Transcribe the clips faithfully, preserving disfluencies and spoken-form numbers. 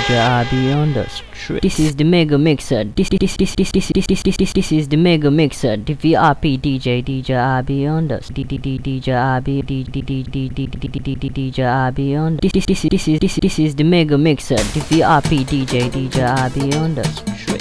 J I B on the street. This is the mega mixer. This this this this this this this this this this is the mega mixer. The V I P D J D J I B on the D D D D J I B D D D D D D D D D J I B on this this this this is this this is the mega mixer. The V I P D J D J I B on the street.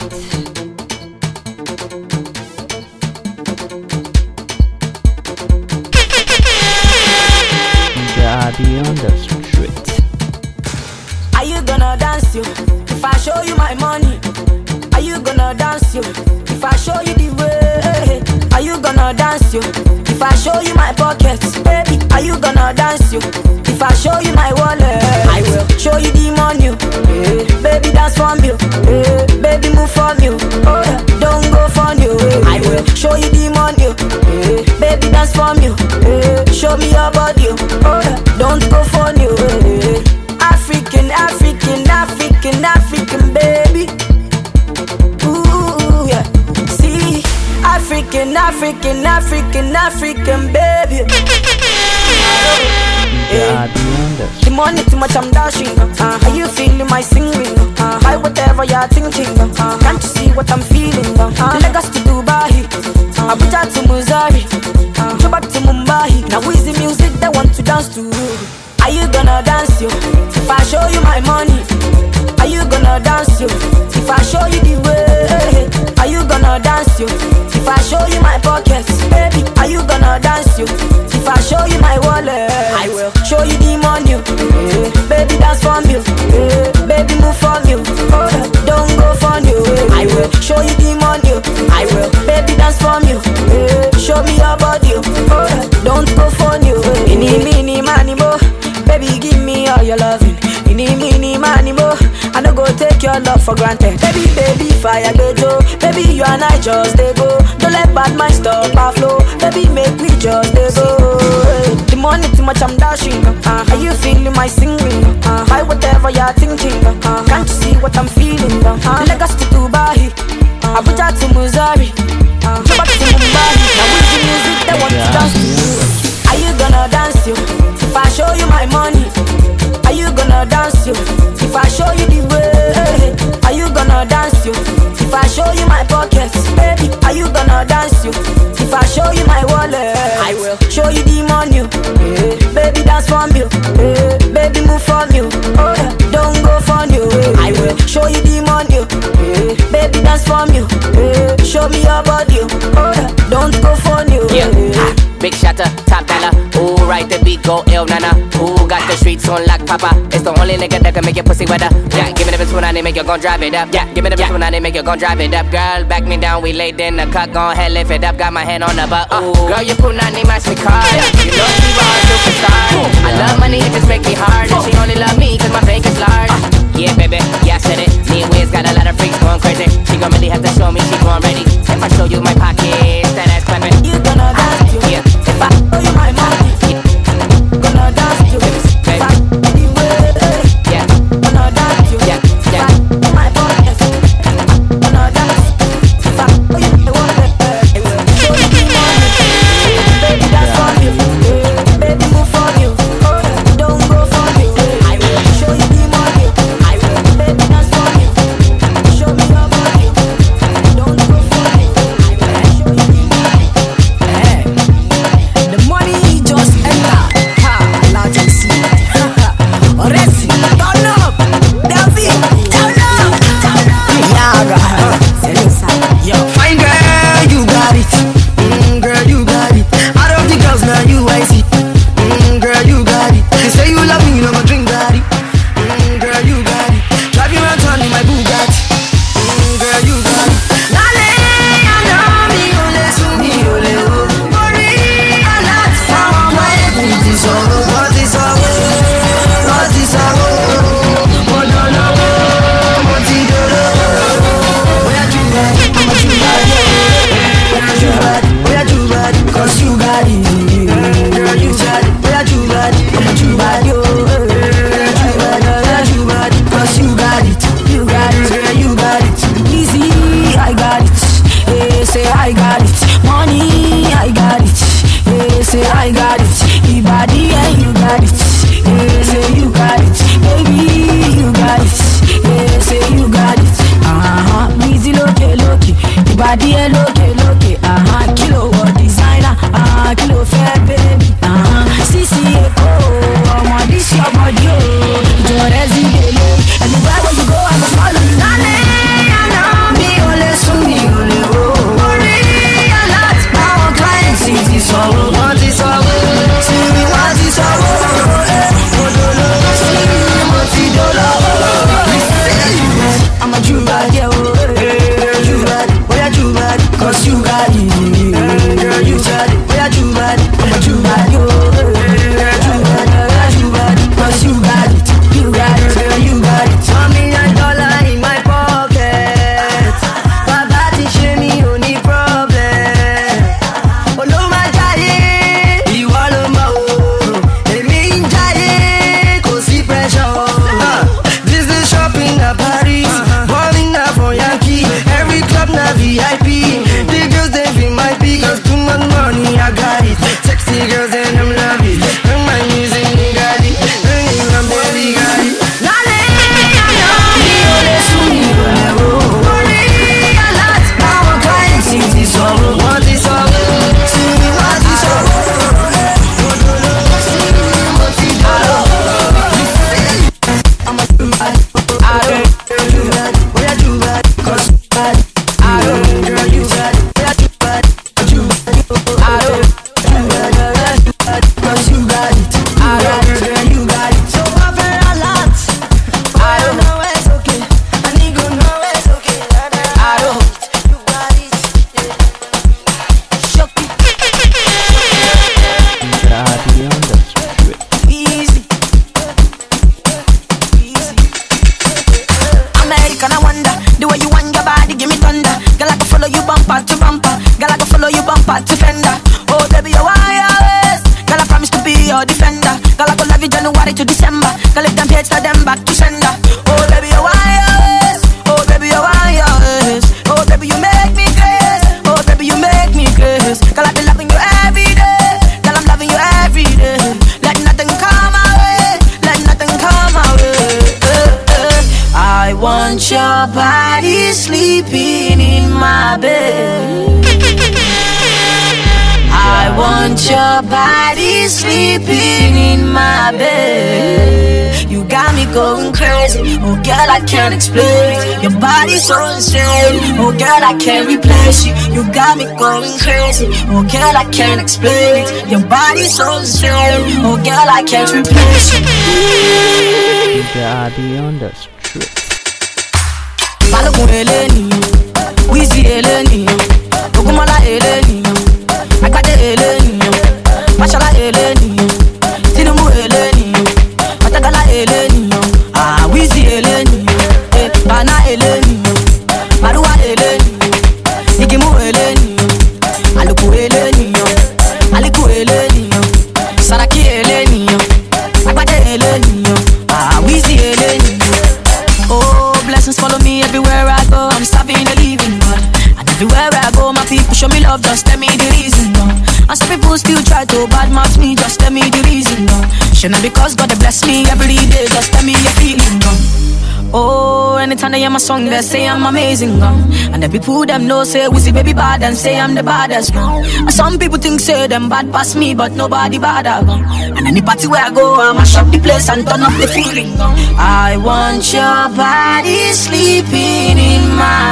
I be on the street. Are you gonna dance you if I show you my money? Are you gonna dance you if I show you the way? Are you gonna dance you if I show you my pockets? Baby, are you gonna dance you if I show you my wallet? I will show you the money. Yeah. Baby, dance for me. Yeah. Baby, move for me. Oh, yeah. Don't go for you. Yeah. I will show you the money. Yeah. Baby, dance for me. Yeah. Show me your body. Oh, yeah. Don't go for you. Yeah. African, African, African, African, baby. Ooh, yeah. See, African, African, African, African, baby. Yeah. The money too much, I'm dashing. Uh, are you feeling my singing? Uh, hi, whatever you're thinking. Uh, can't you see what I'm feeling? Uh, Lagos to Dubai, uh, Abuja to Missouri, uh, go back to Mumbai. Now is the music they want to dance to? Are you gonna dance you if I show you my money? Are you gonna dance you if I show you the way? Are you gonna dance you if I show you my pockets? Baby, are you gonna dance you if I show you my wallet? I will show you the money. Yeah. Baby, dance for me. Yeah. Baby, move for me. Oh, yeah. Don't go for you. Yeah. I will show you the money. I will. Baby, dance for me. Yeah. Show me your body. Oh, yeah. Don't go for you. Yeah. Mini, mini, money, mo. Baby, give me all your loving. Mini, mini, money, mo. I no go take your love for granted. Baby, baby, fire bejo. Baby, you and I just they go. Don't let bad mind stop our flow. Baby, make we just they go. The money too much, I'm dashing. Uh, are you feeling my singing? Uh, buy whatever you're thinking. Uh, can't you see what I'm feeling? Uh, Lagos to Dubai, uh, Abuja to Missouri, uh, go back to Mumbai. Now with the music they want to dance to. Are you gonna dance you if I show you my money? Are you gonna dance you if I show you the way? Are you gonna dance you if I show you my pockets? Baby, are you gonna dance you if I show you my wallet? I will show you the money. Yeah. Baby, dance for me. Yeah. Baby, move for me. Oh, yeah. Don't go for you. Yeah. I will show you the money. Yeah. Baby, dance for me. Yeah. Show me your body. Oh, yeah. Don't go for you. Yeah. Yeah. Big shatter, top dollar. Ooh, right the beat go ill, nana. Ooh, got the streets on lock, papa. It's the only nigga that can make your pussy wetter. Yeah, give me the bitch when I need, make you gon' drive it up. Yeah, give me the bitch when I need, make you gon' drive it up. Girl, back me down, we laid in the cut, gon' head lift it up. Got my hand on the butt. Ooh, girl, you put nani match me card. You know she was superstar. I love money, it just make me hard. And she only love me cause my bank is large. Yeah, baby, yeah, I said it. Me and Wiz got a lot of freaks going crazy. She gon' really have to show me she going ready. If I show you my pockets, that ass clapping. You gonna dance you. Yeah. If I show you my money, gonna dance you. If I show you way, yeah, gonna dance you. yeah, If I yeah. show my pockets, gonna dance. If I show you my wallet, I will show you the money. Baby, dance for me. Baby, move defender. Girl, I go love you January to December. Girl, if them hates, tell them back to sender. Oh baby, you want yours. Oh baby, you want yours. Oh baby, you make me crazy. Oh baby, you make me crazy. Girl, I be loving you every day. Girl, I'm loving you every day. Let nothing come my way. Let nothing come my way. Uh, uh. I want your body sleeping in my bed. I want your body sleeping in my bed. You got me going crazy. Oh girl, I can't explain it. Your body's so insane. Oh girl, I can't replace you. You got me going crazy. Oh girl, I can't explain it. Your body's so insane. Oh girl, I can't replace you. D J I B on the street. Balogun Eleni, Wizzy Eleni, Ogunmola Eleni, Agbade Eleni, Mashallah Eleni, Tinubu Eleni, Matagala Eleni, Ah Wizzy Eleni, eh, Bana Eleni, Maruwa Eleni, Igimu Eleni, Aluku Eleni, Aliku Eleni, Saraki Eleni, Agbade Eleni, Ah Wizzy Eleni. Oh, blessings follow me everywhere I go. I'm serving the living God. And everywhere I go, my people show me love. Just tell me the reason, no. And some people still try to badmouth me. Just tell me the reason, no. Shouldn't because God bless me every day. Just tell me your feeling, no. Oh, anytime they hear my song, they say I'm amazing, no. And the people them know say Wizzy baby bad and say I'm the baddest, no. And some people think say them bad past me, but nobody bad, no. And any party where I go, I mash up the place and turn up the feeling, no. I want your body sleeping in my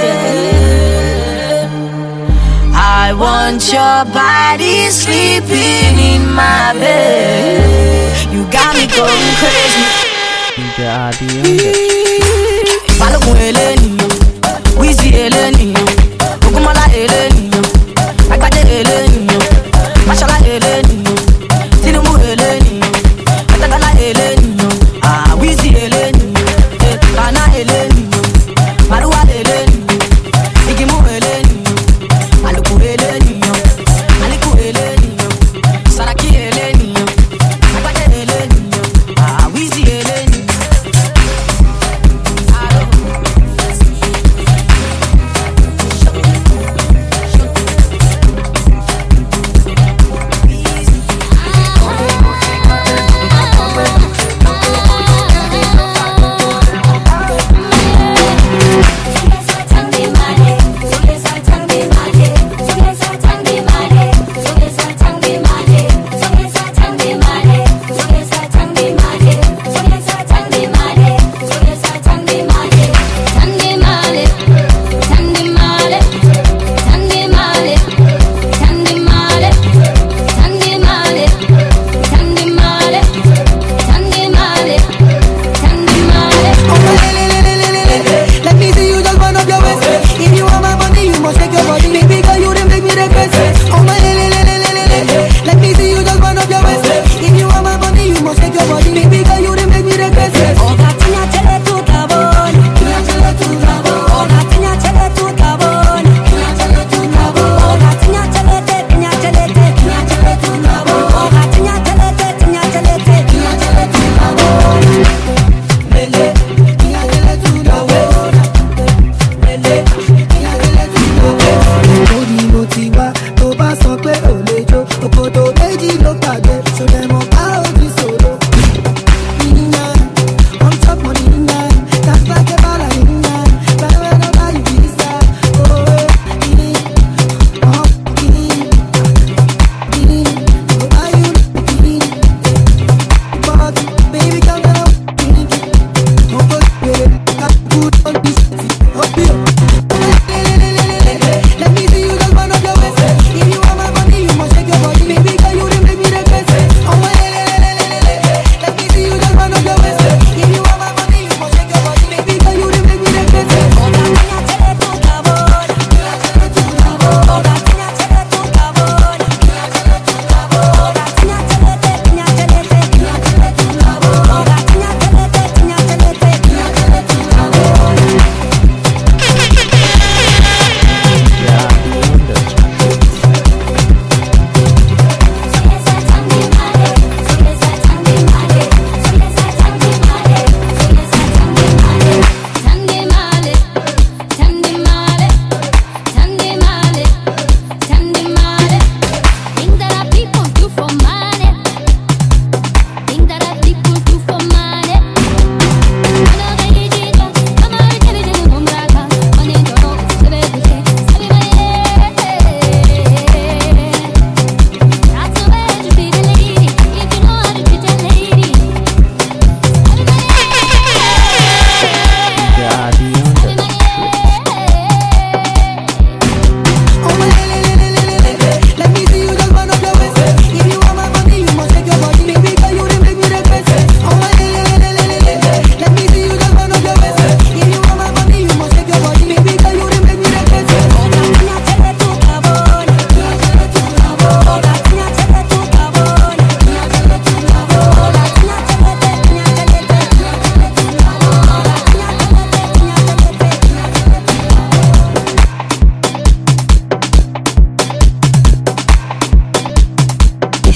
bed. I want your body sleeping in my bed. You got me going crazy. D J I B on the street. Balogun Eleni, Wizzy Eleni, Ogunmola Eleni, Agbade Eleni, Mashallah Eleni, Tinubu Eleni, Matagala Eleni, Ah Wizzy Eleni, eh, Bana Eleni, Maruwa Eleni, Igimu Eleni, Aluku Eleni, Aliku Eleni, Saraki Eleni, Agbade Eleni, Ah Wizzy Eleni.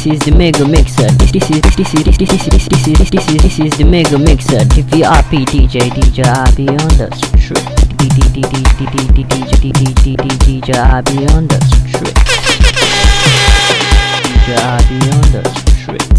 is the mega mixer. This this is this this is this this is this this is this is this is the mega mixer. D V R P D J D J I B on the street. D D D D D D D D J D D D D D J I B on the street. D J I B on the street.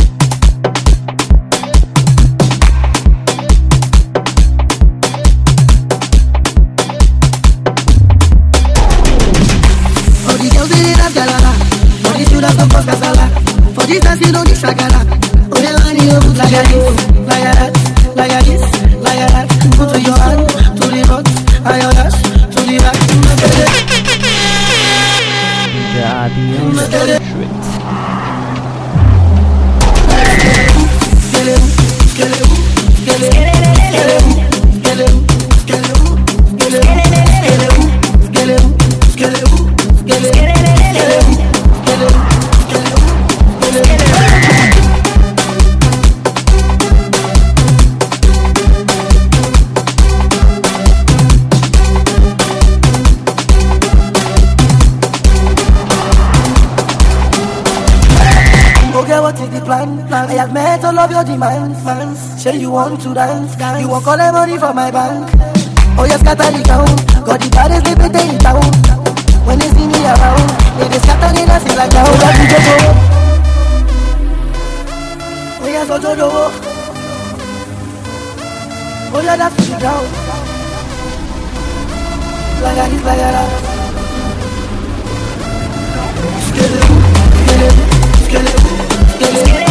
For the girls in that galala, for the students of Costa Sala, for this dance you don't need shagala. Oh yeah, money you put like a this, like a that, like a this, like a that. Put to your hand, to the front, and your dash, to the back. D J I B on the street. I have met all of your demands, fans. Say you want to dance, dance. You want all the money from my bank. Oh, you scatter the town. Got the baddest they put in town. When they see me around, they just scatter the dance like that. Oh, yeah, you go. Oh, yeah, so do do. Oh, yeah, that's the ground. Like that, like that. Skeleton, skeleton, skeleton, skeleton.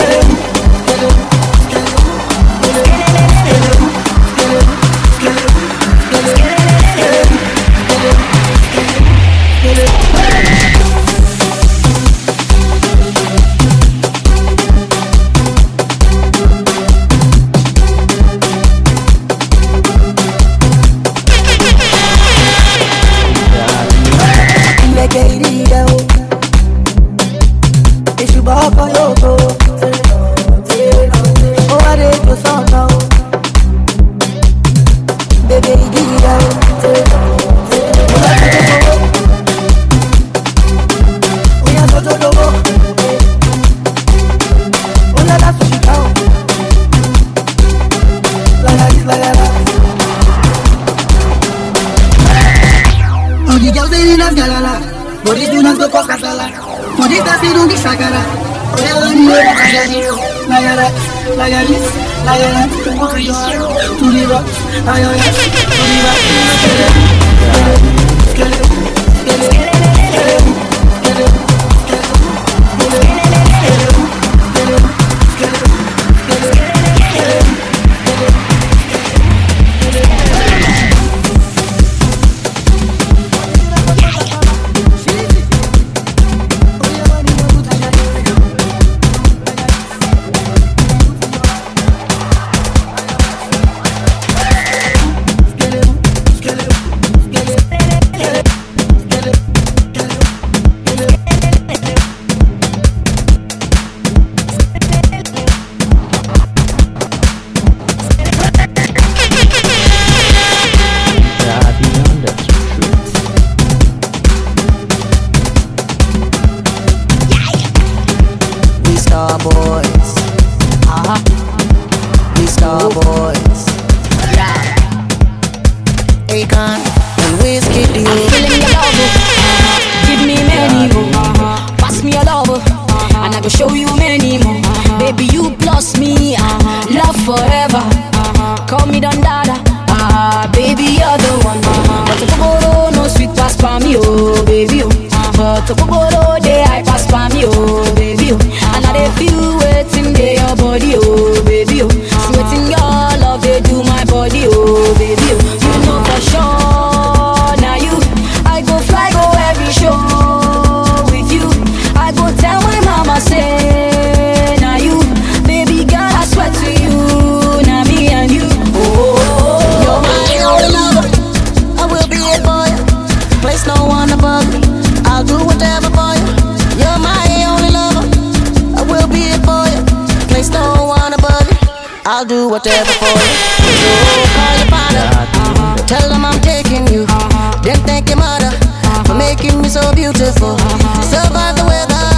I'll do whatever for you. So call your father, tell them I'm taking you. Then thank your mother for making me so beautiful. Survive the weather,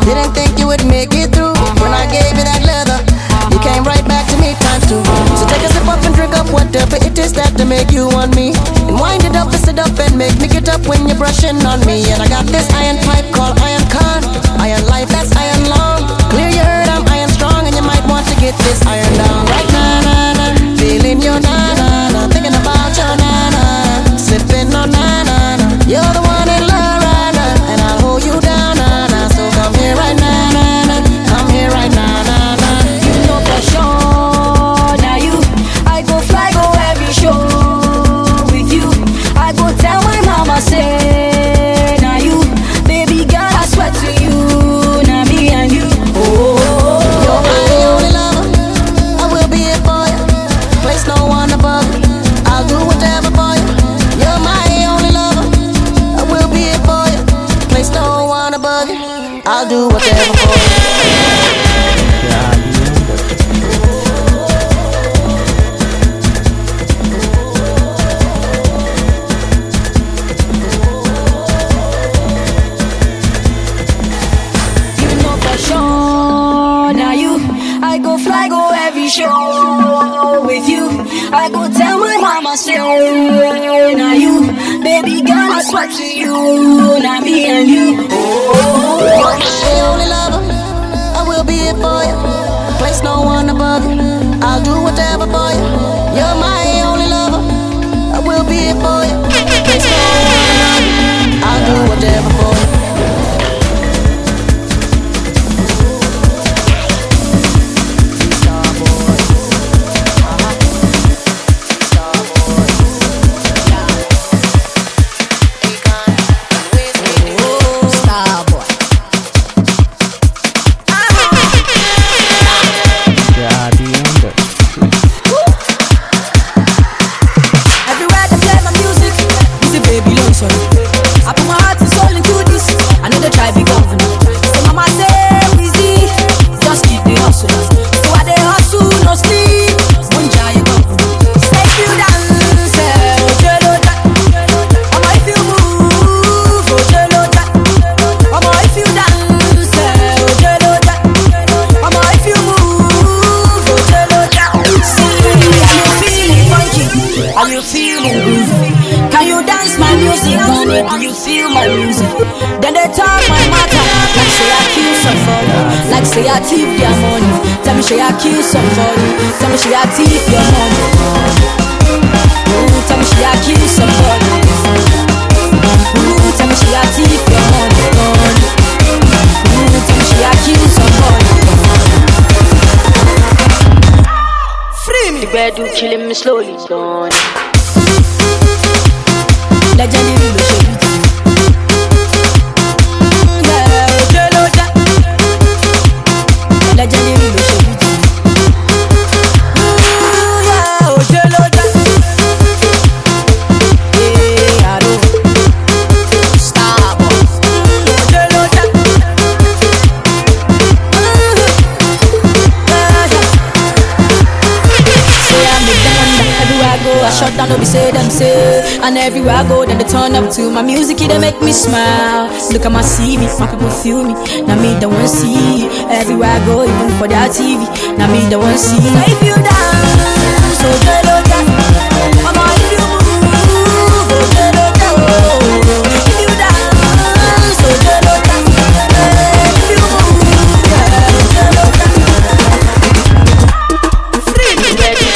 Didn't think you would make it through. When I gave you that leather, you came right back to me times two. So take a sip up and drink up whatever it is that to make you want me. And wind it up, twist it up and make me get up when you're brushing on me. And I got this iron pipe called Iron Con. Iron life, that's iron long. Clear your head, I'm iron strong, and you might want to get this iron down. Right now, nah, nah, feeling your na na na, thinking about your na na, sipping on na na na. You're the one in love right now, and I'll hold you down na na. So come here right now, na na, come here right now, na na. You know for sure, now you, I go fly, go every show with you. I go tell my mama say, now you, baby girl, I swear to you, now me and you. Oh, you're my only lover, I will be here for you. Place no one above you, I'll do whatever for you. You're my only lover, I will be here for you. Place no one above you, I'll do whatever for you. Show with you, I go tell my mama say, now you, baby girl, I swear to you, now me and you. Oh, you're my only lover, I will be here for you. Place no one above you, I'll do whatever for you. You're my only lover, I will be here for you. Place no one above you, I'll do whatever for you. Say I thief your money. Tell me she I kill somebody. Tell me she I thief your money. Ooh, tell me she I kill somebody. Ooh, tell me she I thief your money. Ooh, tell me she I kill somebody. Free me. The bed do killing me slowly. Don't. Legendary lo ṣe bí ti. Legendary lo ṣe bí ti. Oje ló dá. Ee àrò. Star boy. Oje ló dá. Say I make them wonder everywhere I go. I shut down, no be say them say. And everywhere I go, then they turn up to my music, it they make me smile. Look at my C V, my people feel me. Now me the one see. Everywhere I go, even for that T V. Now me the one see. So if you dance, so jello dance. Mama, if you move, so jello dance. If you dance, so jello dance. If you move, yeah, so jello dance. Free me, baby,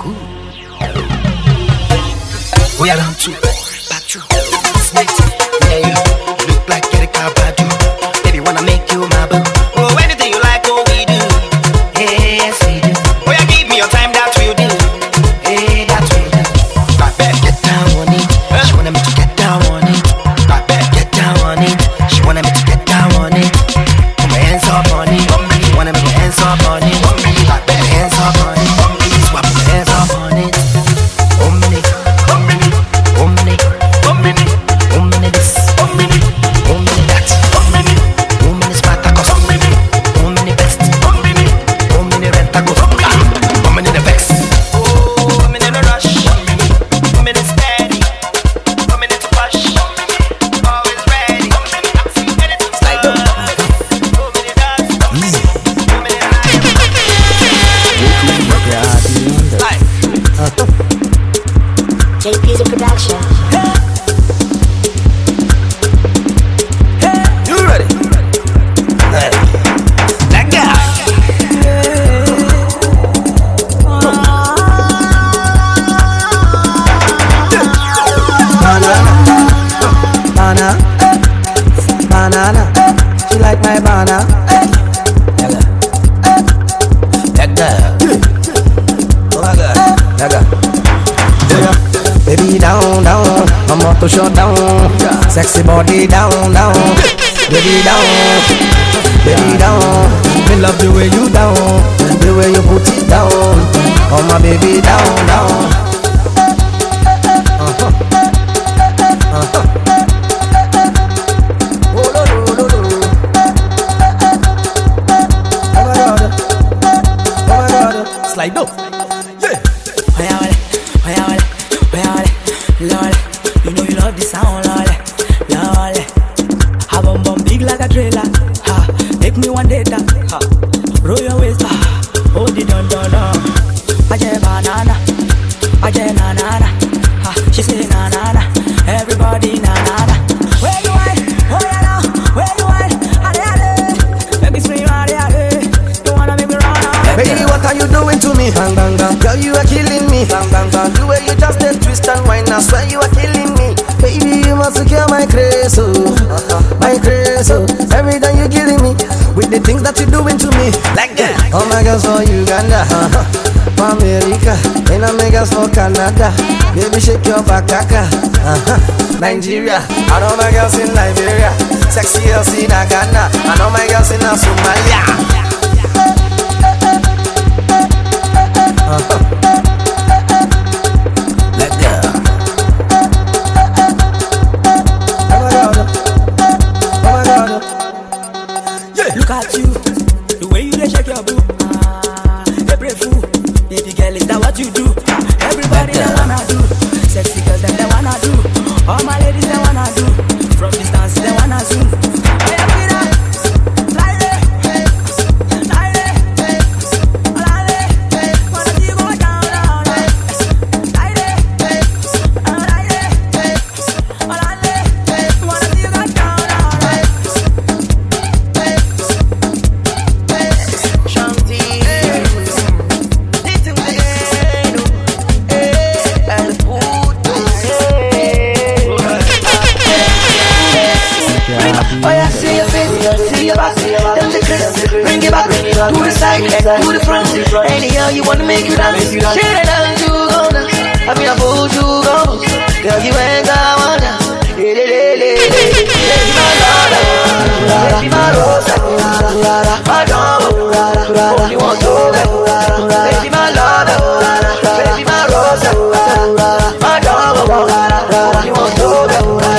cool. We are down to back to this night. Yeah, you look like Erika Badu. Baby, wanna make you my boo. Oh, anything you like, oh, we do. Yes, we do. Oh, yeah, give me your time, that will do. Hey, that will do. I bet get down on it. She wanna me to get down on it. I bet get down on it. She wanna me to get down on it. Put my hands up on it. Wanna make my hands up on it. I bet hands up on it. Swap my hands up on it. One minute, one minute, one minute, one minute, one minute this, one minute, one minute that, one minute, one minute Spartacus, one minute, one minute best, one minute, one minute Rentagos, one minute the vex. Oh, one minute the rush, one minute steady, one minute to push, always ready, slide up, one minute dance, one minute high. J P's a production. You ready? Hey. That guy. Banana, banana, banana. She like my banana. That girl. Oh my God, that girl. Baby down, down, I'm about to shut down. Sexy body down, down. Baby down, baby down. Me love the way you down, the way you put it down. Oh my baby down, down. Uh-huh. Uh-huh. Oh, no, no, no, no. Oh my God, oh my God. Slide up, yeah. Lole, you know you love the sound, lole, lole. Ha bum bum big like a trailer, ha. Make me one data, ha. Roll your waist, ha. Hold it down, down, down. Aje banana, aje nanana, ha. She say nanana, everybody nanana. Where you at? Oh yeah now, where you at? Ade ade, make me scream ade ade. You wanna make me run out? Baby, what are you doing to me? Bang bang bang, girl you are killing me. Bang bang bang, the way you just did twist and whine, I swear you are killing me. Baby, you must secure my craze, oh, my craze, oh. Every time you're killing me with the things that you're doing to me. Like that. Oh my girls for Uganda, uh-huh. For America, and I make us for Canada. Baby, shake your back, uh-huh. Nigeria, I know my girls in Liberia. Sexy girls in Ghana, I know my girls in Somalia. Uh-huh. Look at you, the way you dey shake your boo. Ah, hey brave fool, baby girl, is that what you do? Everybody they wanna do, sexy girls them they wanna do. All my ladies they wanna do, from distance they wanna zoom. Hey, look it up, slide it, slide it, slide it. Wanna see you go down, down, down. Slide it, slide it, slide it. Wanna see you go down, down, down. Oh yeah, see your face, see your back, them the crisp. Bring it back, to the side, to the front. Anyhow you wanna make you dance, shake it down to go dance. I mean I put you go, girl you ain't got one dance. Baby my Lola, baby my Rosa, my dog, only one dog. Baby my Lola, baby my Rosa, my dog, only one dog.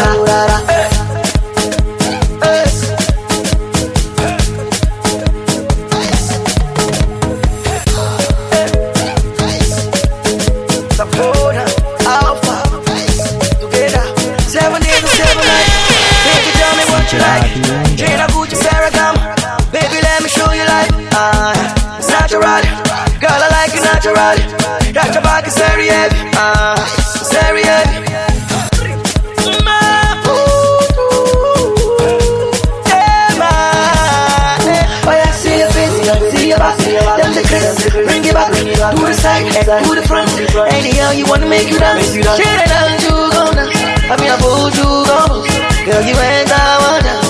Jada Gucci Saragam, baby let me show you like uh, it's natural, girl I like it natural. That your back is very heavy, uh, it's very heavy. Oh yeah, see your face, see your back, them the crisp. Bring it back, to the side, to the front. Anyhow you wanna make you dance, shit it down to go now. I mean I put you go, girl you ain't that one now.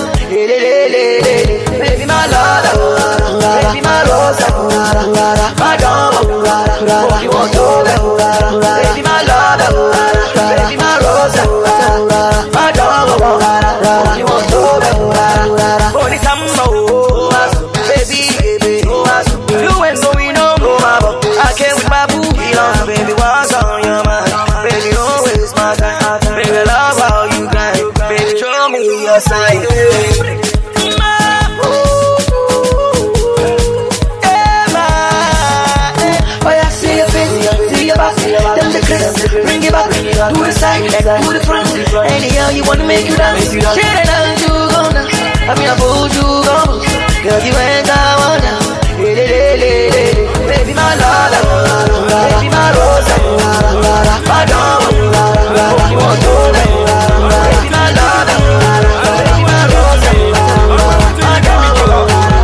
Baby my love, baby my rosa, my dog, oh you want to, baby my love, baby my rosa, my dog, oh you want to, oh it's a baby, baby, you ain't going no more. I came with my booty on, baby, what's on your mind? Baby, don't waste my time. Baby, love how you grind. Baby, show me your sign. Bring it back, do the side, do the front. Anyhow you wanna make you dance, shit it down to go now. I mean I put you go, girl you ain't that one now. Baby my love, baby my rosa, my dog, you want to, baby my love, baby my rosa, my dog, you want to.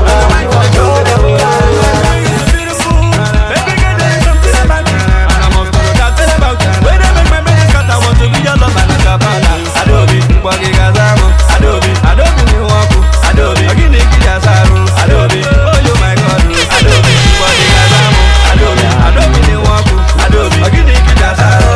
Adobe, Adobe ni waku, Adobe, agini kijasaru, Adobe, oh you my God, Adobe, body gazamu, Adobe, Adobe ni waku, Adobe, agini kijasaru,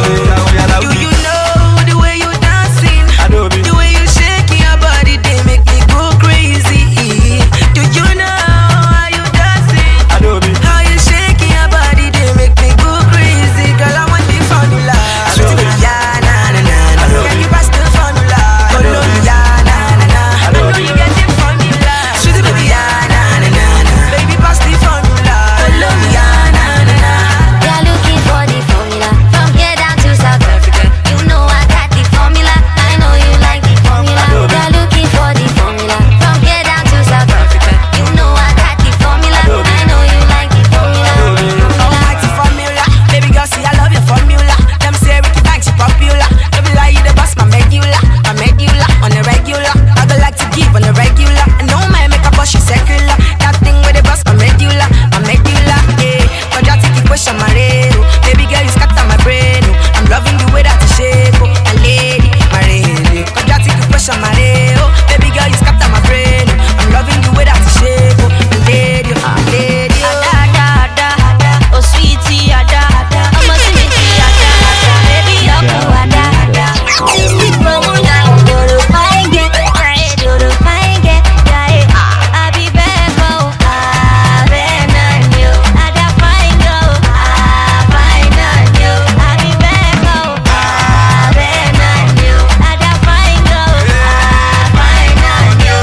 Do you know the way you dancing? Adobe, the way you shaking your body, they make me go crazy. Do you know how you dancing? Adobe, how you shaking your body, they make me go crazy. Girl, I want the formula. Sweet baby, yeah, na na na na. Can you pass the formula? Adobe, yeah, na na na. I know you get the formula. Sweet baby, yeah, na na na na. Baby, pass the formula. Adobe, yeah, na na na. They're looking for the formula from here down to South Africa. You know I got the formula. I know you like the formula. They're looking for the formula from here down to South Africa. You know I got the formula. I know you like the formula. Oh, like the formula. Baby girl, see I love your formula. Them say Ricky Banks, she popular. Don't be like you the boss, my medulla, my medulla on the regular. I go like to give on the regular. I know my makeup, but she secular. That thing with the boss, my medulla, my medulla. Yeah, but you take the question, my radio. Baby girl, you scatter my brain. Oh. I'm loving the way that you shake, oh, my lady, my radio. But you take the question, my radio. Baby girl, you scatter my brain. Oh. I'm loving the way that you shake, oh, my lady, my lady. Ada, ada, ada, ada. Oh sweetie, ada, ada. I'm a sweetie, ada, ada. Baby, aku ada, ada. Formula, do the fine get, yeah, do the fine get, yeah. I be back, oh, I been on you. Ada fine girl, I fine on you. I be back, oh, I been on you. Ada fine girl, I fine on you.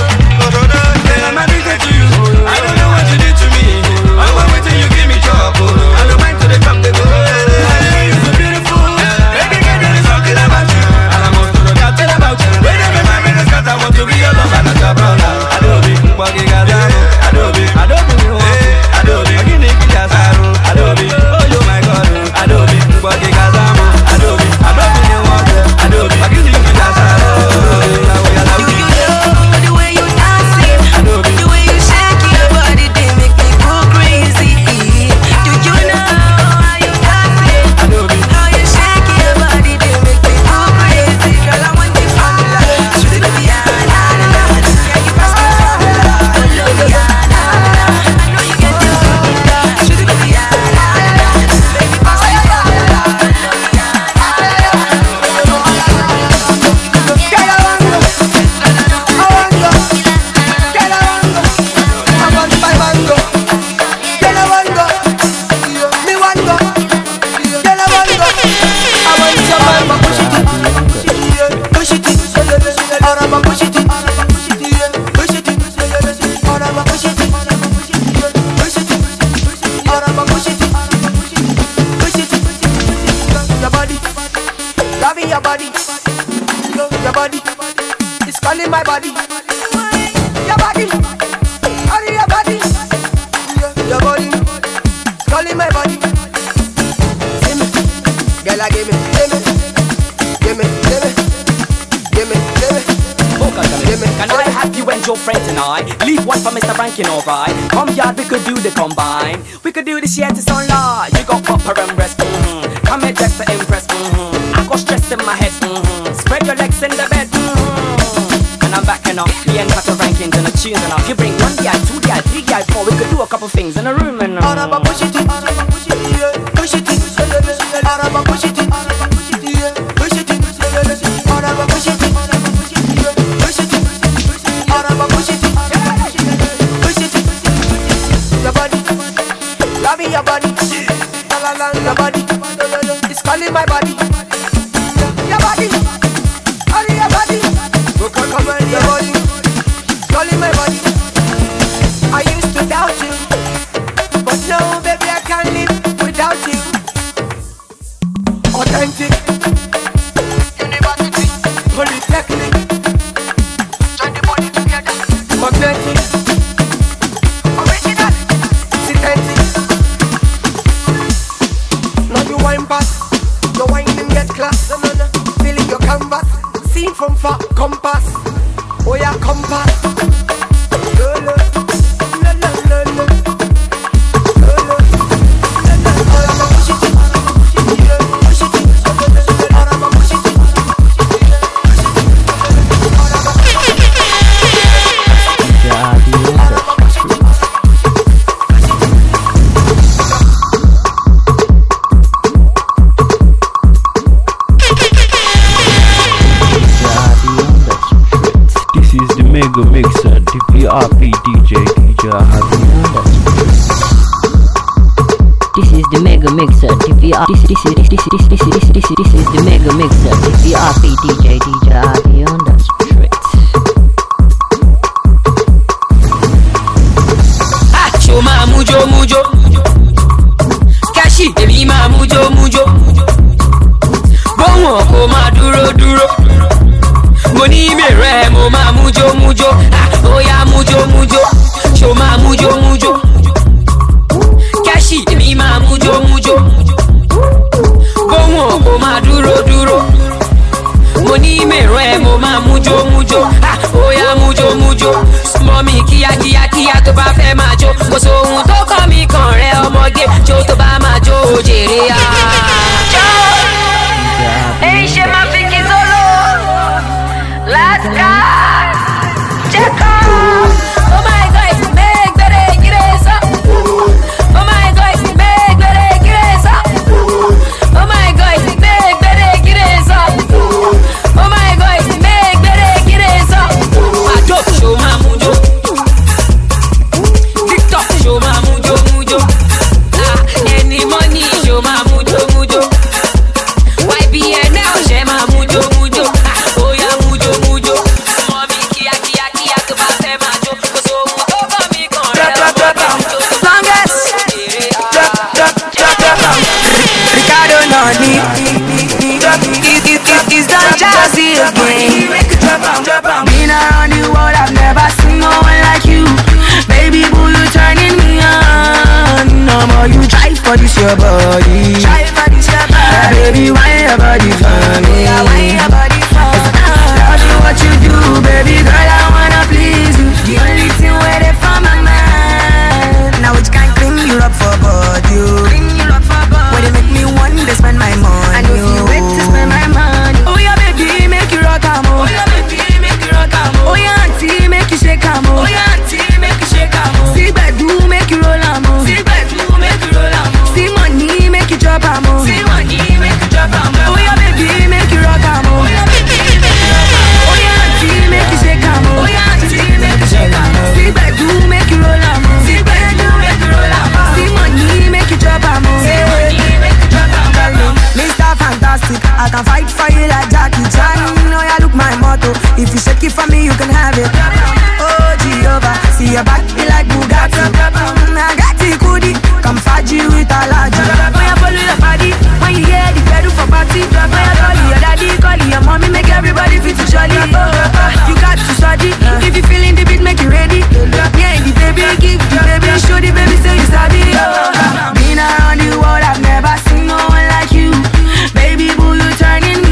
I'm addicted to you. I don't know what you did to me. I want wait till you give me trouble. I don't mind till they come they go. You're so beautiful. Baby girl, there is something about you. And I must know that thing about you. When I'm in my business, 'cause I want to be your lover, not your brother. Adobe, body gazamu, Adobe, Adobe ni waku, Adobe, agini kijasaru, Adobe, oh you my God, Adobe, body gazamu, Adobe, Adobe ni waku, Adobe, agini kijasaru. Do you know the way you dancing? The way you shaking your body, they make me go crazy. Do you know how you dancing? How you shaking your body, they make me go crazy. Girl, I want the formula. Sweet baby, yeah, na na na. Yeah, you pass the formula. Oh, yeah, na na na. I know you get the formula. Sweet baby, yeah, na na na. Baby, pass the formula. Oh, yeah, na na Your body, your body, it's calling my body. Your body, hurry your body, your body, it's calling my body. Give me, girl, I give me, give me, give me, give me, give me, give me, give me. Can I have you when your friends and I. Leave one for Mister Rankin, alright. Come yard, we could do the combine. We could do this yet to sunlight. You got upper and breast, mm-hmm. Come here just to impress, mm-hmm. I got stress in my head, mm-hmm. Spread your legs in the bed, mm-hmm. And I'm backing up. Me and Cutter Rankins and the tunes and up. You bring one guy, two guy, three guy, four. We could do a couple things in a room and uh, Araba push it in, push it in, push it in. Araba push it in, push it in, push it in. Araba push it in, push it in, push it in. Araba push it in, push it in. Your body, love me your body, la la la your body, it's calling my body. Your body, calling your body, come come on your body, calling my body. I used to doubt you, but now baby I can't live without you. Authentic, university, polytechnic, join the body together. Magnetic, original, synthetic. Now you wine pass, you wine in get class. No, no, no. Feeling your canvas, seen from far, compass. Oh yeah, compass. No, no, no, no, no, no. No, no, no, no. Araba push it in, push it in, Araba push it in, This is the Mega Mixer, the V R P D J, D J Abi on the This is the Mega Mixer, the V R. This this is this this this this this this this is the Mega Mixer, the V R P D J, D J Abi on the street. Ah, show ma mujo mujo, Kashi, baby ma mujo mujo. Bongo ko ma duro duro, mo ní mèrè mo ma mujo mujo. Ah, oh yeah mujo mujo, show ma mujo mujo. Kashi, baby ma mujo mujo. Bongo ko ma duro duro, mo ní mèrè mo ma mujo mujo. Ah, oh yeah mujo mujo. Mọ́mí kíá kíá kíá tó bá fẹ́ máa jó. Kò sóhun tó kọ́ mi kàn rẹ ọmọge. Jó tó bá máa jó jèrè á. Ei, chama fique solo. Let's go. Check out. Oh my God, make better get it up. Oh my God, make better get it up. Oh my God, make better get it up. Oh my God, make better get it up. I don't show my mujo. TikTok show my mujo mujo. Ah, any money show my mujo mujo. Y B N L share my mujo mujo. Ah, oh yeah mujo mujo. Mommy kia kia kia to ba se majo. Cause oh mujo ba mi con re. Longest. Ricardo Nani. It's done jazzy again. Been around the world, I've never seen no one like you. Baby boo, you turning me on. No more you try for this your body. Try for this your body. Yeah, baby, why your body for me? Yeah, why your body for me? Love you what you do, baby girl, I wanna please you. The only thing where they from my mind. Now which can clean you up for body. Clean you up for body. When they make me want to spend my money. And if you wait to spend my money. Oh yeah, baby, make you rock am. Oh yeah, baby, make you rock am. Oh yeah, auntie, make you shake am. Oh yeah, auntie, make you shake am. See bedu, make you roll am. See bedu, make you roll am. See money, make you drop am. See money, make you drop am. Oh yeah, baby, make you rock am. Oh yeah, baby, make you rock am. Oh yeah, auntie, make you shake am. Oh yeah, auntie, make you shake am. See bedu, make you roll am. See bedu, make you roll am. See money, make you drop am. See money, make you drop am. Mister Fantastic, I can fight for you like Jackie Chan. Oh yeah, look my motto. If you shake it for me, you can have it. Oh Jehovah, see your back be like Bugatti. I got it, goodie. Come faji with a large. When you follow your body, when you hear the pedal for party. When you call your daddy, call your mommy, make everybody feel too jolly. You got to study. If you feeling the beat, make you ready. Yeah, the baby, give the baby, show the baby, say you sabi. Been around the world, I've never seen no one like you. Baby boo, you turning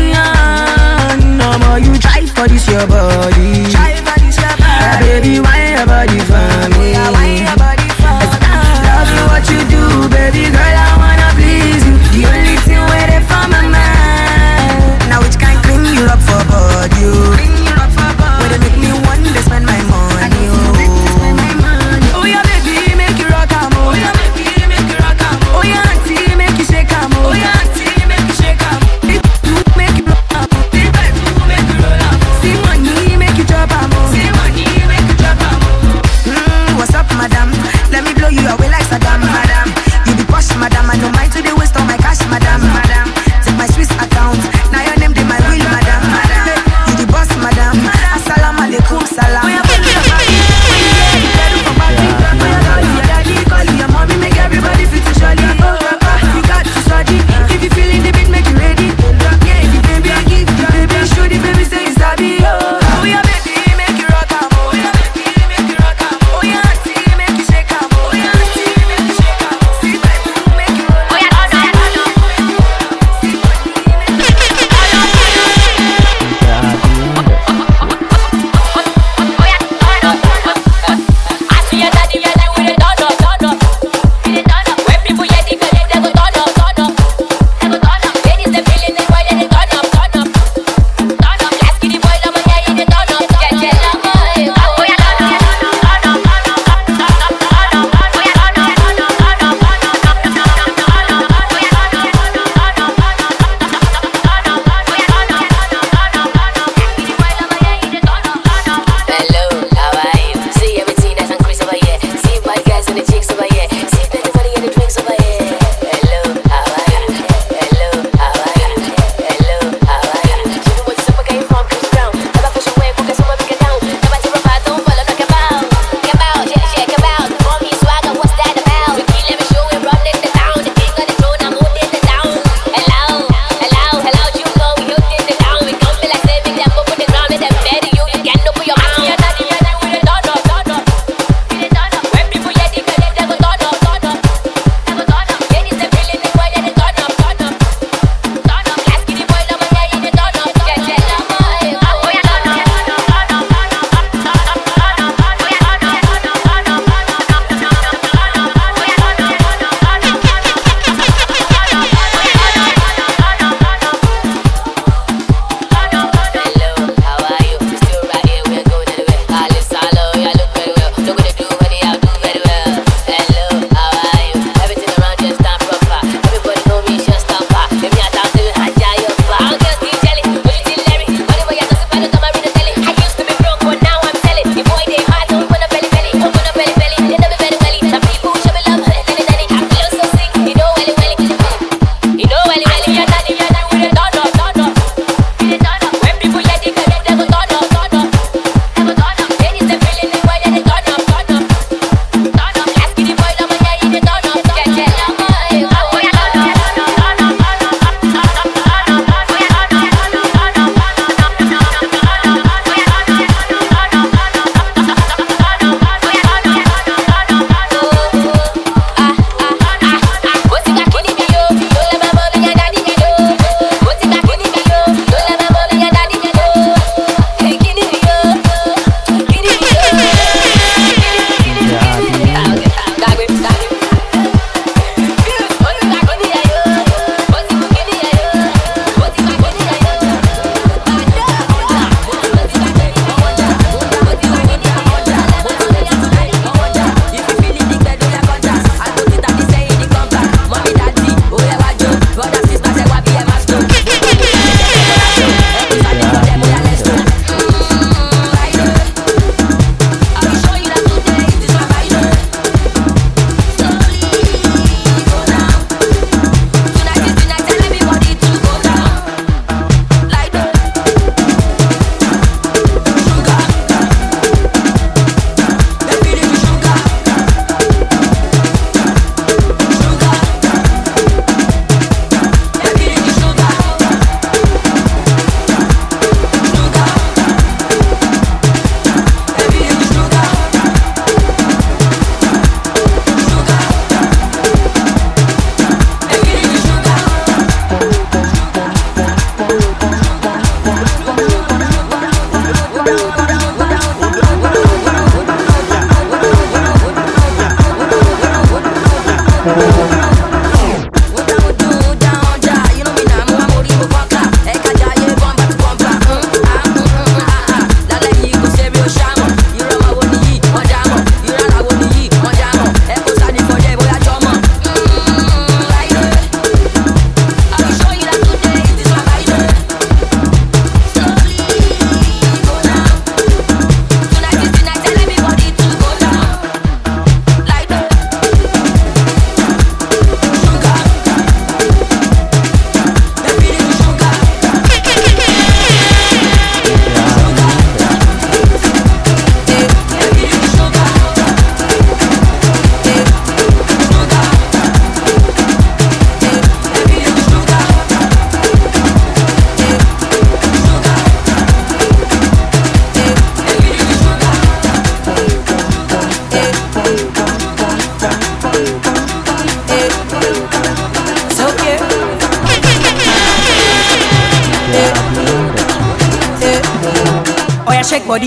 yeah, shake body.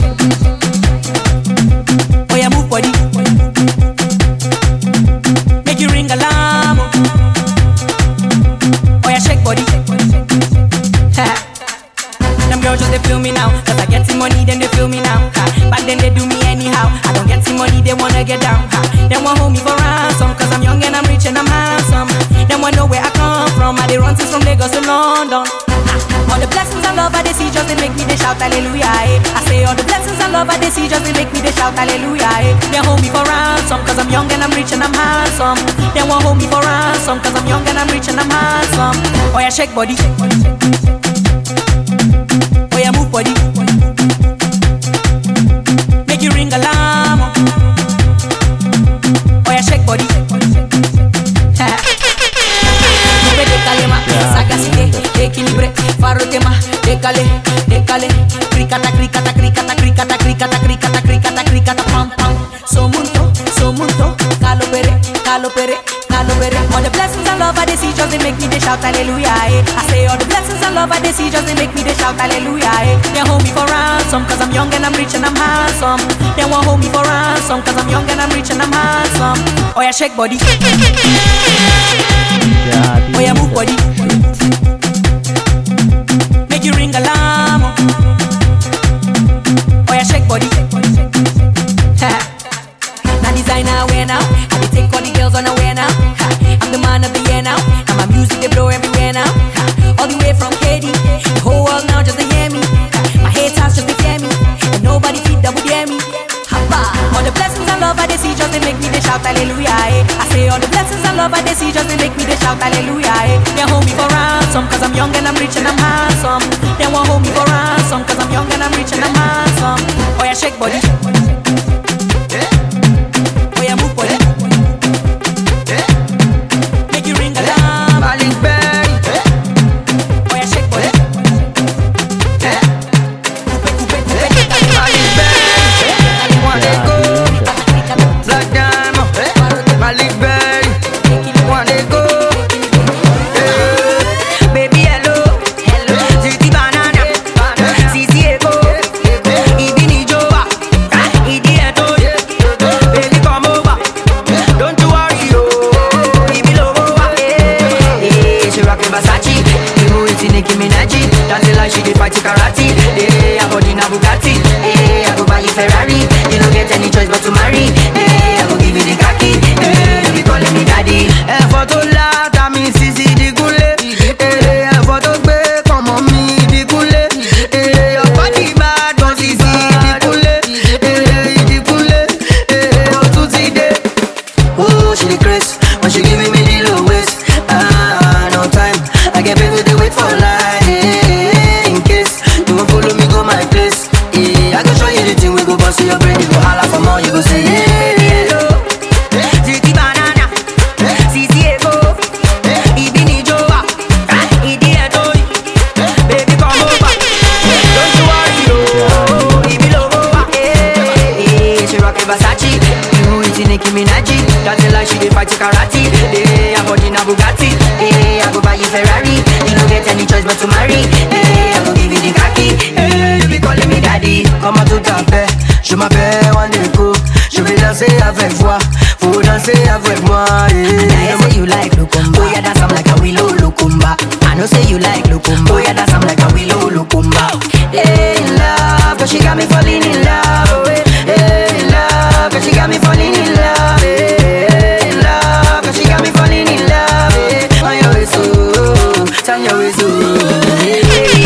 Oh yeah, move body. Make you ring alarm. Oh yeah, shake body. Them girls just they feel me now, cause I get some money, then they feel me now. Ha. Back then they do me anyhow. I don't get some money, they wanna get down. Ha. They want hold me for ransom, cause I'm young and I'm rich and I'm handsome. They want know where I come from. I they run since from Lagos to London. Ha. All the blessings and love I they see just they make me they shout hallelujah. Eh. I say all the blessings and love I they see just they make me they shout hallelujah. Eh. They hold me for ransom, cause I'm young and I'm rich and I'm handsome. They want hold me for ransom, cause I'm young and I'm rich and I'm handsome. Oh yeah, shake body. Oh yeah, move body. Make you ring alarm. Oh yeah, shake body. Move de calema, sagacité, équilibré, faro tema, décalé, décalé, cricata, cricata, cricata, cricata, cricata, cricata, cricata, cricata, pam pam. So munto, so munto, calo pere, calo pere, calo pere. All the blessings and love I they see just they make me they shout hallelujah. Eh. I say all the blessings and love I they see just they make me they shout hallelujah. Eh. They hold me for ransom, cause I'm young and I'm rich and I'm handsome. They won't hold me for ransom, cause I'm young and I'm rich and I'm handsome. Oh yeah, shake body. Oh yeah, move body. Make you ring alarm. Oh yeah, shake body. Now designer wear now. I be take all the girls on a wear now. I'm the man of the year now. And my music they blow everywhere now. All the way from K D, the whole world now just to hear me. My haters just to fear me, and nobody feed that would hear me. All the blessings and love I they see just they make me they shout hallelujah. Eh. I say all the blessings and love I they see just they make me they shout hallelujah. Eh. They hold me for ransom, cause I'm young and I'm rich and I'm handsome. They won't hold me for ransom, cause I'm young and I'm rich and I'm handsome. Oh yeah, shake body. Oh yeah, move body. Make you ring alarm. Malik Berry. Oh yeah, shake body. Malik Berry. Wanna go? Black Diamond. Malik Berry. Wanna go? Yeah. Baby hello, hello. Ziti banana, Zizi ego, Ibini Joa, Idi eto. Baby come over, don't you worry yo. Ibi logo wa, eh. She rockin' Versace, you it in Nicki Minaj. Dancing like she dey fight karate. Eh, I body na Bugatti. Eh, I go buy you Ferrari. You don't get any choice but to marry. Eh, I go give you the khaki. Eh, you be calling me daddy. Eh, photo la, that means Sisi di gule. Eh, eh, photo gbe, come on me di gule. Eh, your body bad, but Sisi di gule. Eh, di gule. Eh, oh to see day. Oh, she the grace, when she giving me the low waist. Ah, no time, I get paid with the wait for life. Eh, in case you won't follow me, go my place. Eh, I go show you the thing we go bust your brain. You go holla for more, you go say yeah. Baby hello, Ziti banana, Zizi ego, Ibini Joa, Idi eto. Baby come over, don't you worry yo. Ibi logo wa, eh, eh. She rockin' Versace, you it in Nicki Minaj. Dancing like she dey fight karate. Eh, her body na Bugatti. Eh, I go buy you Ferrari. You don't get any choice but to marry. Eh, I go give you the khaki. Eh, you be calling me daddy. Comment tout à fait, je m'appelle Wandeko. Je vais danser avec toi, faut danser avec moi. Eh. I know say you like Lukumba. Oh yeah, dance I'm like a willow Lukumba. I know say you like Lukumba. Oh yeah, dance I'm like a willow Lukumba. Eh, in love, cause she got me falling in love. Oh, eh. Eh, in love, cause she got me falling in love. Eh, in love, cause she got me falling in love. Eh, on your way so, turn your way so. Eh,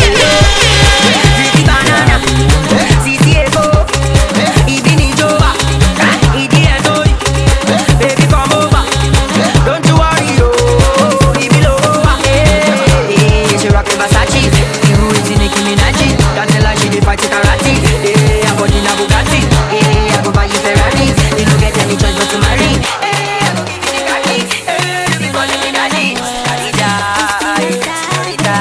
Ziti banana, Zizi ego, Ibini Joa, Idi eto. Baby come over, don't you worry yo. Ibi logo wa, eh, eh. She rockin' Versace, you it in Nicki Minaj. Dancing like she dey fight karate. Eh, her body na Bugatti. Eh, I go buy you Ferrari. You don't get any choice but to marry. Eh, I go give you the khaki. Eh, you be calling me daddy. Daddy, daddy, daddy.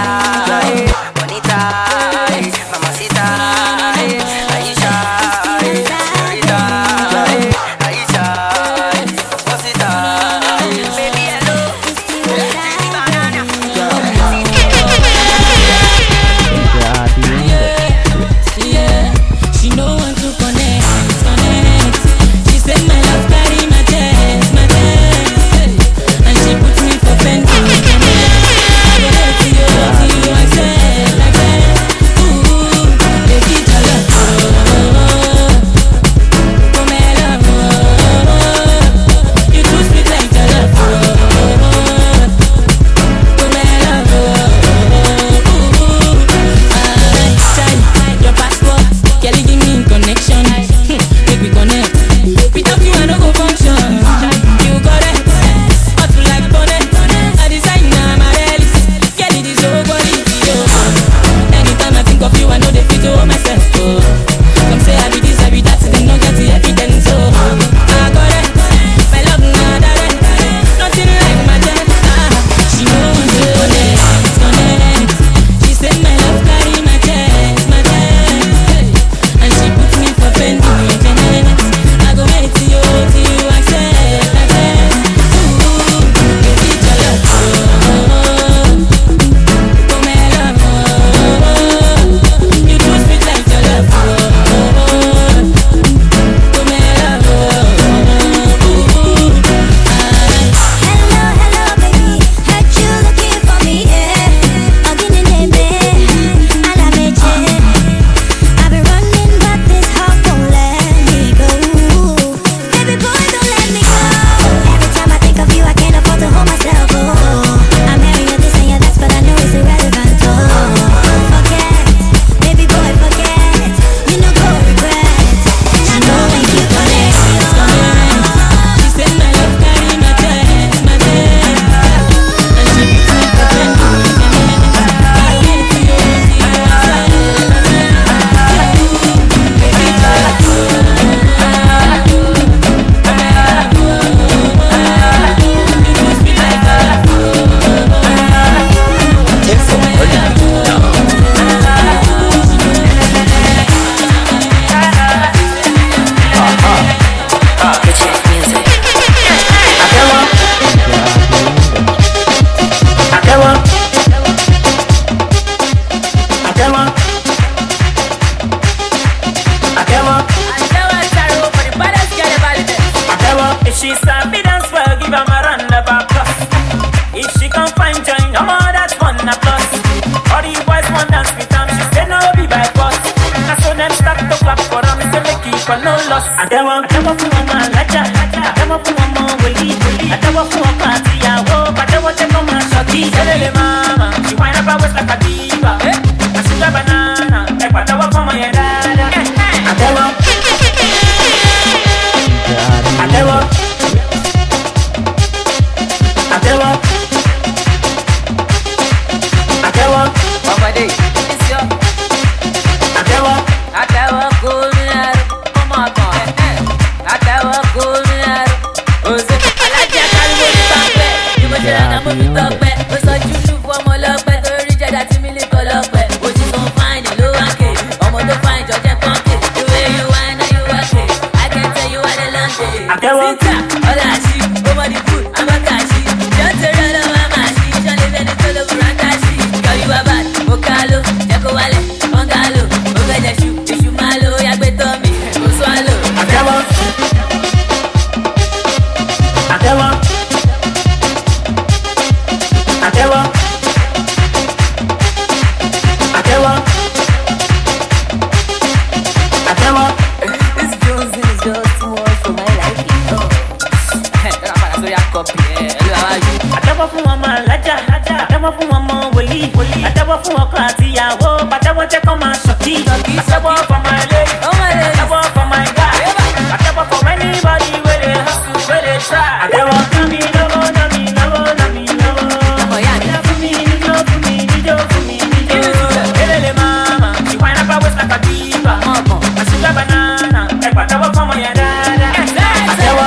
Àtẹ́wọ́ fún ọkọ àti ìyàwó, pàtẹ́wọ́ jẹ́ kọ́ máa ṣọ̀kì. Àtẹ́wọ́ for my lady, àtẹ́wọ́ for my guy, àtẹ́wọ́ for anybody wey dey hustle, wey dey try. Àtẹ́wọ́ fún mi lọ́wọ́, ná mi lọ́wọ́, ná mi lọ́wọ́. Níjó fún mi, níjó fún mi, níjó fún mi, níjó. Elele mama, she wind up her waist like a diva. And she got banana, ẹ pàtẹ́wọ́ fún ọmọ yẹn dáadáa. Àtẹ́wọ́,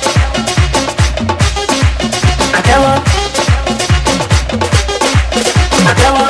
àtẹ́wọ́, àtẹ́wọ́.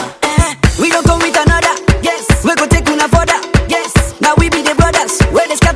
Now we be the brothers, where the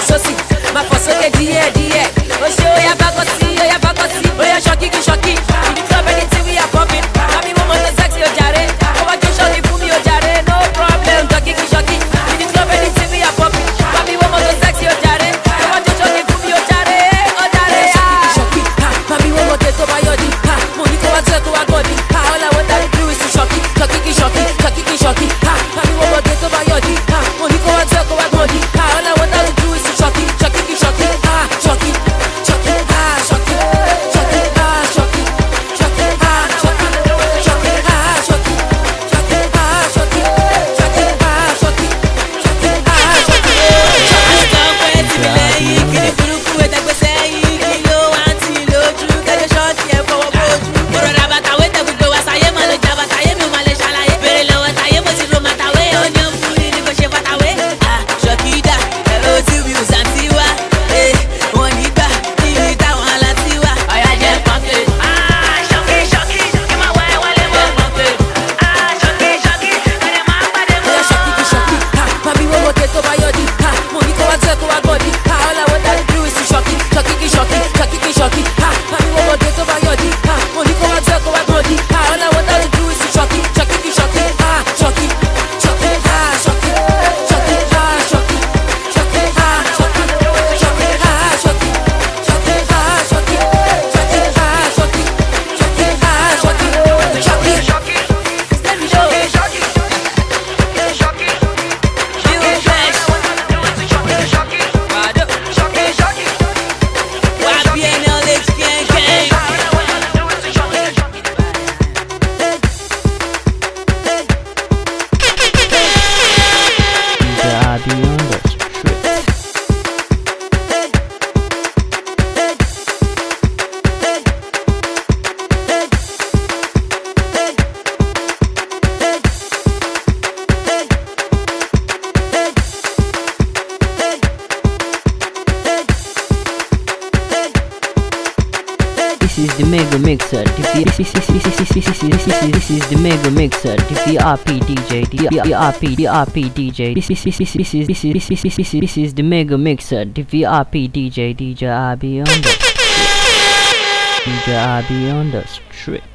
sósì, máa fọ̀ sókè díẹ̀ díẹ̀. Ó ṣe ó yá bákọ̀ sí, ó yá bákọ̀ sí, ó yá ṣọ́kí kí ṣọ́kí. In the club anything we are popping, mami mo mọ̀ tó sexy ó jàre. Ó wá jó ṣọ́kí fún mi ó jàre, no problem. Ṣọ́kí kí ṣọ́kí. In the club anything we are popping, mami mo mọ̀ tó sexy ó jàre. Ó wá jó ṣọ́kí fún mi ó jàre, ó jàre. Ṣọ́kí kí ṣọ́kí, ha, mami mo mọ̀ tó bá yọ̀dí, ha, mo ní kó wá tẹ́ kó wá gọ̀dí, ha, all I want to do is to ṣọ́kí, ṣọ́kí kí ṣọ́kí, ṣọ́kí kí ṣọ́kí, ha, mami mo mọ̀ tó bá yọ̀dí, ha, mo ní kó wá tẹ́ kó wá gọ̀dí, ha, all I want to do is to ṣọ́kí, ṣọ́kí kí ṣọ́kí, ha, ṣọ́kí, ṣọ́kí, ha, ṣọ́kí, ṣọ́kí, ha, ṣọ́kí, ṣọ́kí, ha, ṣọ́kí, ṣọ́kí, ha, ṣọ́kí, ṣọ́kí, ha, ṣọ́kí, ṣọ́kí, ha, ṣọ́kí, ṣọ́kí, ha, ṣọ́kí. Àṣìkò pẹ́ tì mí lẹ́yìn, kí ni burúkú ẹ̀dá gbé sẹ́yìn, kí ló wá ń tì lójú, kẹ́jọ ṣọ́ọ̀tì ẹ̀ fọwọ́ bójú. Mo rọra bàtàwé tẹ gbogbo wa sáyé máa lè jà bàtàyé mi ò máa lè ṣàlàyé. Bèrè lọ́wọ́ táyé mo ti ro màtàwé, ó ní òǹfùrí ni kò ṣe fàtàwé. Ṣọ́kí dà, ẹ̀rọ tí mi ò sàǹtí wá, wọ́n ní gbà níbi táwọn aláǹtí wá. Ọ̀yá jẹ́ pọ́ńpé. Ṣọ́kí ṣọ́kí, kí máa wá ẹ wálé mọ́ pọ́ńpé. Ṣọ́kí ṣọ́kí, kẹ́lẹ́ máa pàdé mọ́. Ọ̀yá ṣọ́kí kí ṣọ́kí, ha, mami wo mọ̀tẹ́ tó bá yọ̀dí, ha, mo ní kó wá tẹ́ kó wá gọ̀dí, ha, all I want to do is to ṣọ́kí, ṣọ́kí kí ṣọ́kí, ṣọ́kí kí ṣọ́kí, ha, mami wo mọ̀tẹ́ tó bá yọ̀dí, ha, mo ní kó wá tẹ́ kó wá gọ̀dí, ha, all I want to do is to ṣọ́kí, ṣọ́kí kí ṣọ́kí, ha, ṣọ́kí, ṣọ́kí, ha, ṣọ́kí, ṣọ́kí, ha, ṣọ́kí, ṣọ́kí, ha, ṣọ́kí, ṣọ́kí, ha, ṣọ́kí, ṣọ́kí, ha, ṣọ́kí, ṣọ́kí, ha, ṣọ́kí, ṣọ́kí, ha, ṣọ́kí, ṣọ́kí, ṣọ́kí. Let me know. Ṣọ́kí, ṣọ́kí, you best. Wado. Ṣọ́kí, ṣọ́kí. Wá bí ẹni ọ̀lẹ́ gẹ́gẹ́. D J Abi on the strip. This is the Mega Mixer. The V- This is this is this is this is this is this is the Mega Mixer. The V R P D J. The V R P D R P D J. This is this is this is this is this is this is this is the Mega Mixer. The V R P D J. D J Abi on the D J Abi on the strip.